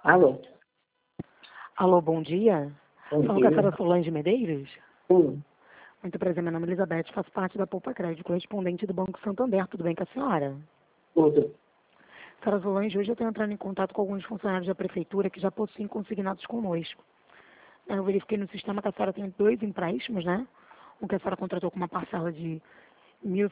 Alô, Alô, bom dia. bom Falo com a dia. senhora Solange Medeiros. Sim, Muito prazer, meu nome é Elizabeth, faço parte da Poupa Crédito, correspondente do Banco Santander. Tudo bem com a senhora? tudo. Senhora Solange, hoje eu estou entrando em contato com alguns funcionários da prefeitura que já possuem consignados conosco. Eu verifiquei no sistema que a senhora tem 2 empréstimos, né? Um que a senhora contratou com uma parcela de R$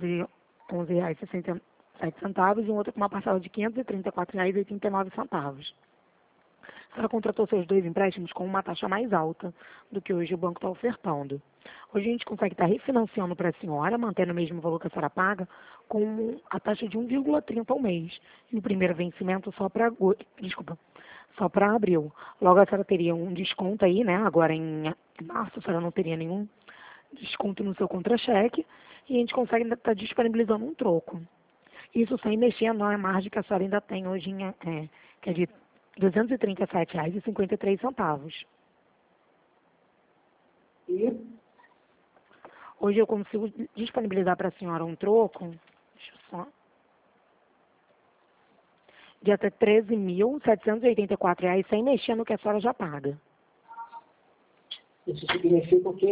1.711,67 e um outro com uma parcela de R$ 534,89. A senhora contratou seus 2 empréstimos com uma taxa mais alta do que hoje o banco está ofertando. Hoje a gente consegue estar refinanciando para a senhora, mantendo o mesmo valor que a senhora paga, com a taxa de 1,30 ao mês. E o primeiro vencimento só para abril. Logo a senhora teria um desconto aí, né? Agora em março a senhora não teria nenhum desconto no seu contra-cheque e a gente consegue ainda estar disponibilizando um troco. Isso sem mexer na margem que a senhora ainda tem hoje, que é de R$ 237,53. E Hoje eu consigo disponibilizar para a senhora um troco, deixa eu só, de até R$ 13.784 sem mexer no que a senhora já paga. isso significa o quê?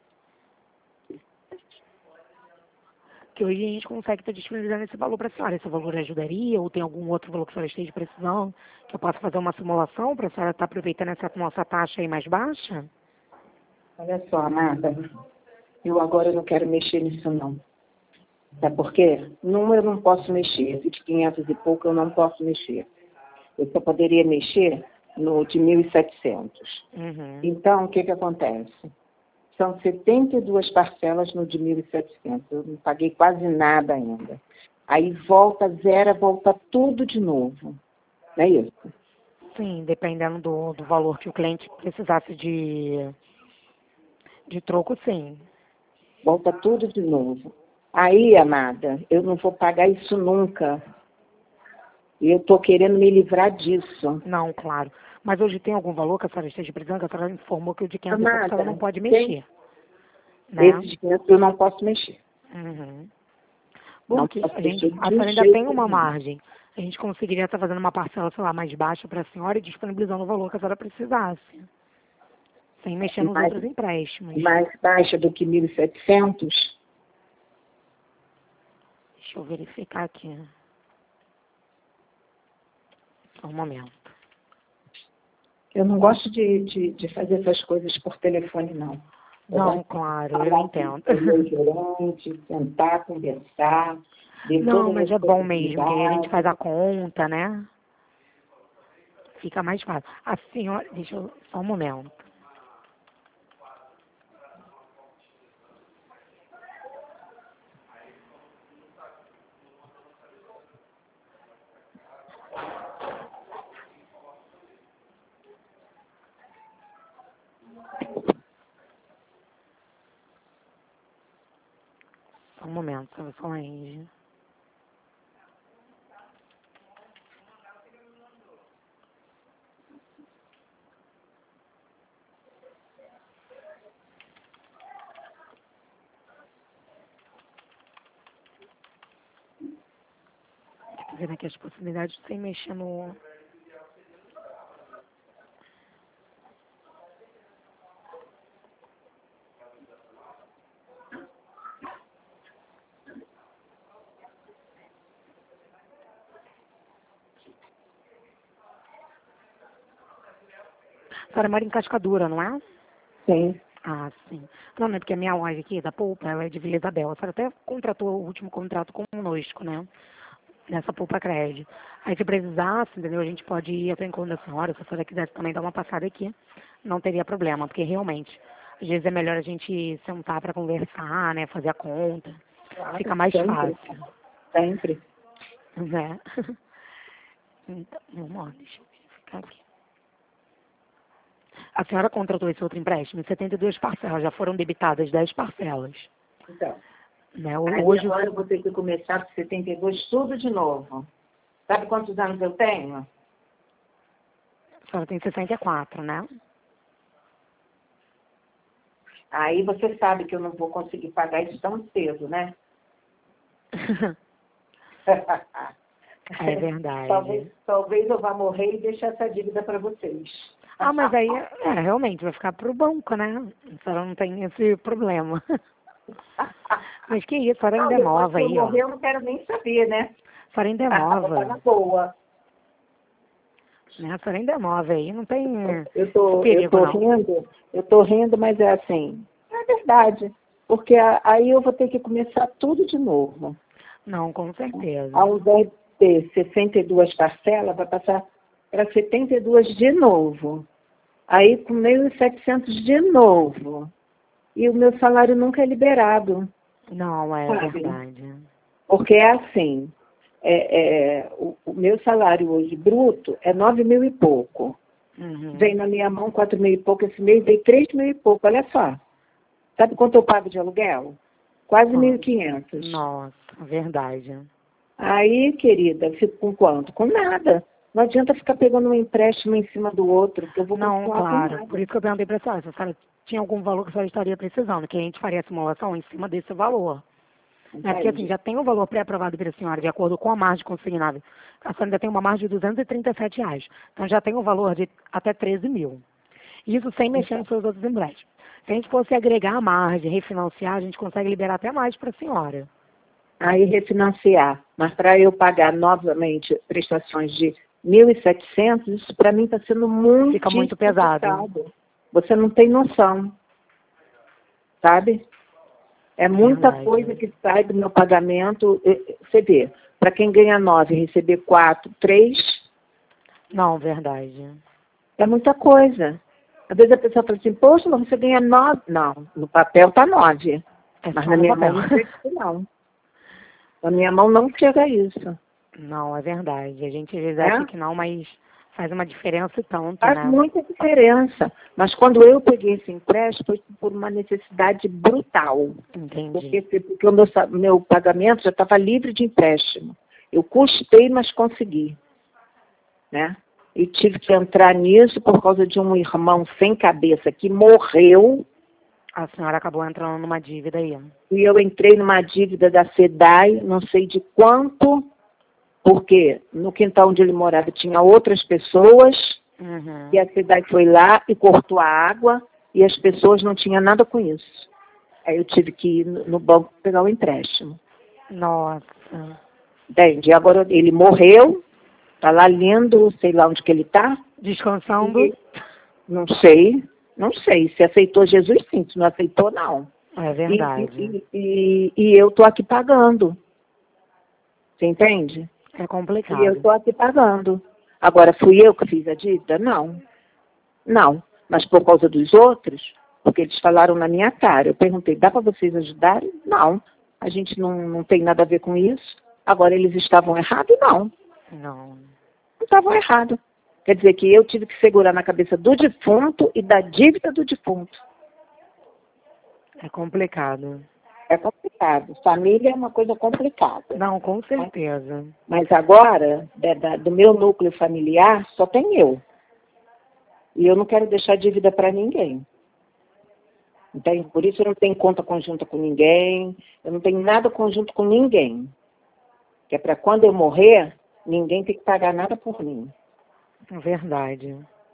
Que hoje a gente consegue estar disponibilizando esse valor para a senhora. Esse valor ajudaria ou tem algum outro valor que a senhora esteja precisando? Que eu possa fazer uma simulação para a senhora estar aproveitando essa nossa taxa aí mais baixa? Olha só, amada, eu agora não quero mexer nisso não. Sabe por quê? Número eu não posso mexer, esse de 500 e pouco eu não posso mexer. Eu só poderia mexer no de 1.700. Uhum. Então, o que acontece? São 72 parcelas no de 1.700. Eu não paguei quase nada ainda. Aí volta, zero, volta tudo de novo. Não é isso? Sim, dependendo do valor que o cliente precisasse de troco, sim. Volta tudo de novo. Aí, amada, eu não vou pagar isso nunca. E eu estou querendo me livrar disso. Não, claro. Mas hoje tem algum valor que a senhora esteja precisando, que a senhora informou que o de 500 e pouco a senhora não Amada, pode tem mexer, né? esse de 500 eu não posso mexer. Uhum. Não Porque posso mexer a de senhora ainda tem jeito uma nenhum. margem. A gente conseguiria estar fazendo uma parcela, sei lá, mais baixa para a senhora e disponibilizando o valor que a senhora precisasse, sem mexer nos Mais, outros empréstimos. mais baixa do que 1.700. Deixa eu verificar aqui. Só um momento. Eu não gosto de fazer essas coisas por telefone, não. Eu Não, gosto claro, de eu falar entendo. com o meu gerente, sentar, conversar, ver Não, todas mas as é bom mesmo, que aí a gente faz possibilidades. a conta, né? Fica mais fácil. A senhora, deixa eu, só um momento. Só um momento, senhora Solange. Tô vendo aqui as possibilidades sem mexer no... A senhora mora em Cascadura, não é? Sim. Ah, sim. Não é porque a minha loja aqui, da Poupa, ela é de Vila Isabel. A senhora até contratou o último contrato conosco, né? Nessa Poupa Crédito. Aí se precisasse, entendeu? A gente pode ir até o encontro da senhora, se a senhora quisesse também dar uma passada aqui, não teria problema, porque realmente, às vezes é melhor a gente sentar para conversar, né? Fazer a conta. Fica Claro, mais sempre. fácil, Sempre. né? Então, vamos lá, deixa eu verificar aqui. A senhora contratou esse outro empréstimo em 72 parcelas, já foram debitadas 10 parcelas. Então, Né? aí Hoje, agora eu vou ter que começar com 72 tudo de novo. Sabe quantos anos eu tenho? a senhora tem 64, né? Aí você sabe que eu não vou conseguir pagar isso tão cedo, né? É verdade. Talvez eu vá morrer e deixar essa dívida para vocês. Ah, mas aí, realmente, vai ficar pro banco, né? A senhora não tem esse problema. Mas que isso, a senhora ainda é Depois nova que eu aí, ó. morrer, eu não quero nem saber, né? A senhora ainda é Vou tá na nova. boa. Né? A senhora ainda é nova aí, não tem Eu tô perigo, não. eu tô rindo, mas é assim, é verdade. Porque aí eu vou ter que começar tudo de novo. Não, com certeza. Ao invés de ter 62 parcelas, vai passar para 72 de novo. Aí com 1.700 de novo. E o meu salário nunca é liberado. Não, é Sabe? verdade. Porque é assim, o meu salário hoje bruto é 9.000 e pouco. Uhum. Vem na minha mão 4.000 e pouco, esse mês veio 3.000 e pouco, olha só. Sabe quanto eu pago de aluguel? Quase 1.500. Nossa, verdade. Aí, querida, eu fico com quanto? Com nada. Não adianta ficar pegando um empréstimo em cima do outro, que eu vou Não, continuar com claro. nada. Por isso que eu perguntei para a senhora, se a senhora tinha algum valor que a senhora estaria precisando, que a gente faria a simulação em cima desse valor. Né? Porque assim, já tem um valor pré-aprovado pela senhora, de acordo com a margem consignada. A senhora ainda tem uma margem de R$ 237. Então já tem um valor de até 13 mil. Isso sem mexer nos seus outros empréstimos. Se a gente fosse agregar a margem, refinanciar, a gente consegue liberar até mais para a senhora. Aí refinanciar. Mas para eu pagar novamente prestações de 1.700, isso para mim está sendo muito Fica muito pesado. Você não tem noção, sabe? É muita coisa que sai do meu pagamento. Você vê, para quem ganha 9, receber 4, 3, Não, verdade. é muita coisa. Às vezes a pessoa fala assim, poxa, mas você ganha 9. Não, no papel está 9. Mas Só na no minha papel. mão não chega isso, não. Na minha mão não chega isso. Não, é verdade. A gente às vezes É? acha que não, mas faz uma diferença e tanto, Faz né? muita diferença. Mas quando eu peguei esse empréstimo, foi por uma necessidade brutal. Entendi. Porque o meu pagamento já estava livre de empréstimo. Eu custei, mas consegui. Né? E tive que entrar nisso por causa de um irmão sem cabeça que morreu. A senhora acabou entrando numa dívida aí. E eu entrei numa dívida da SEDAI, não sei de quanto, porque no quintal onde ele morava tinha outras pessoas, e a SEDAI foi lá e cortou a água, e as pessoas não tinham nada com isso. Aí eu tive que ir no banco pegar o empréstimo. Nossa. Entende? Agora ele morreu, está lá lindo, sei lá onde que ele está. Descansando? Não sei, não sei. Se aceitou Jesus, sim. Se não aceitou, não. É verdade. E eu estou aqui pagando. Você entende? É E eu complicado. estou aqui pagando. Agora, fui eu que fiz a dívida? Não. Não. Mas por causa dos outros, porque eles falaram na minha cara. Eu perguntei, dá para vocês ajudarem? Não. A gente não tem nada a ver com isso. Agora, eles estavam errados? Não. Não. Não estavam errados. Quer dizer que eu tive que segurar na cabeça do defunto e da dívida do defunto. É complicado. É complicado. Família é uma coisa complicada. Não, com certeza. Mas agora, do meu núcleo familiar, só tem eu. E eu não quero deixar dívida para ninguém. Entende? Por isso eu não tenho conta conjunta com ninguém, eu não tenho nada conjunto com ninguém. Que é para quando eu morrer, ninguém tem que pagar nada por mim. Verdade.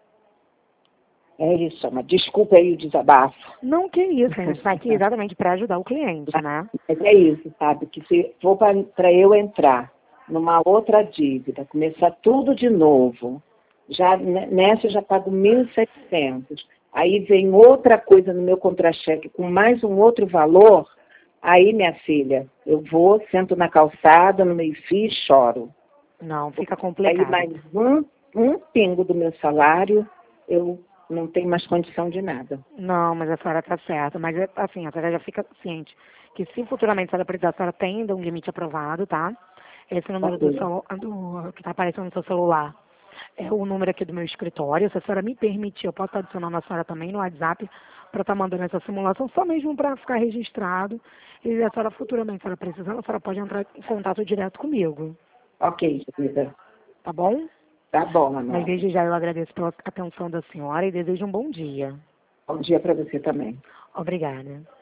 É isso, mas desculpa aí o desabafo. Não, que isso, a gente está aqui exatamente para ajudar o cliente, né? Mas é isso, sabe? Que se for para eu entrar numa outra dívida, começar tudo de novo, já nessa eu já pago 1.700. Aí vem outra coisa no meu contra-cheque com mais um outro valor, aí, minha filha, eu vou, sento na calçada, no meio-fio e choro. Não, fica Aí complicado. mais um pingo do meu salário, eu não tenho mais condição de nada. Não, mas a senhora está certa. Mas, assim, a senhora já fica ciente que se futuramente a senhora precisar, a senhora tem ainda um limite aprovado, tá? Esse número que está aparecendo no seu celular é o número aqui do meu escritório. Se a senhora me permitir, eu posso estar adicionando a senhora também no WhatsApp para estar mandando essa simulação, só mesmo para ficar registrado. E a senhora futuramente, se a senhora precisando, a senhora pode entrar em contato direto comigo. Ok, querida. Tá bom? Tá bom, Mas Manuela. desde já eu agradeço pela atenção da senhora e desejo um bom dia. Bom dia para você também. Obrigada.